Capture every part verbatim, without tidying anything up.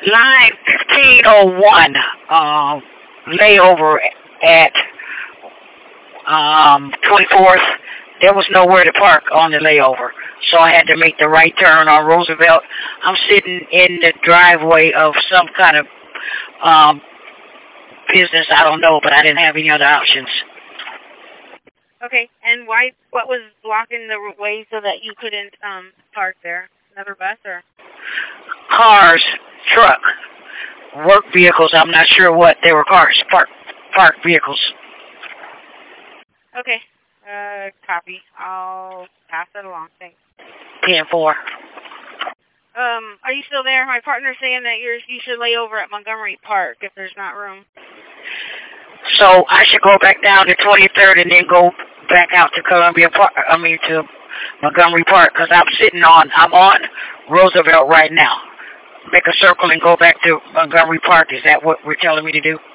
Line fifteen oh one, um, layover at um, twenty-fourth. There was nowhere to park on the layover, so I had to make the right turn on Roosevelt. I'm sitting in the driveway of some kind of um, business, I don't know, but I didn't have any other options. Okay, and why? What was blocking the way so that you couldn't um park there? Another bus or? Cars, truck, work vehicles. I'm not sure what they were. Cars, park, park vehicles. Okay, uh, copy. I'll pass it along. Thanks. ten four. Um, are you still there? My partner's saying that you're you should lay over at Montgomery Park if there's not room. So I should go back down to twenty-third and then go back out to Columbia Park. I mean to Montgomery Park because I'm sitting on. I'm on Roosevelt right now. Make a circle and go back to Montgomery Park. Is that what we're telling me to do?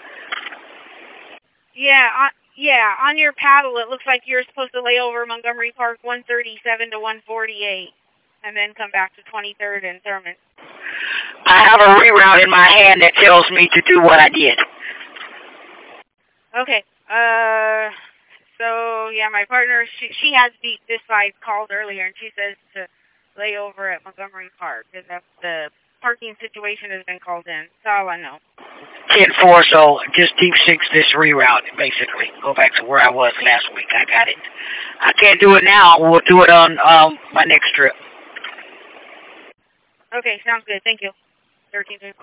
Yeah, on, yeah. On your paddle, it looks like you're supposed to lay over Montgomery Park one thirty-seven to one forty-eight, and then come back to twenty-third and Thurman. I have a reroute in my hand that tells me to do what I did. Okay. Uh. So yeah, my partner, she she has the this side called earlier, and she says to lay over at Montgomery Park because the parking situation has been called in. That's all I know. ten four, so just deep six this reroute, basically. Go back to where I was last week. I got it. I can't do it now. We'll do it on um my next trip. Okay, sounds good. Thank you. thirteen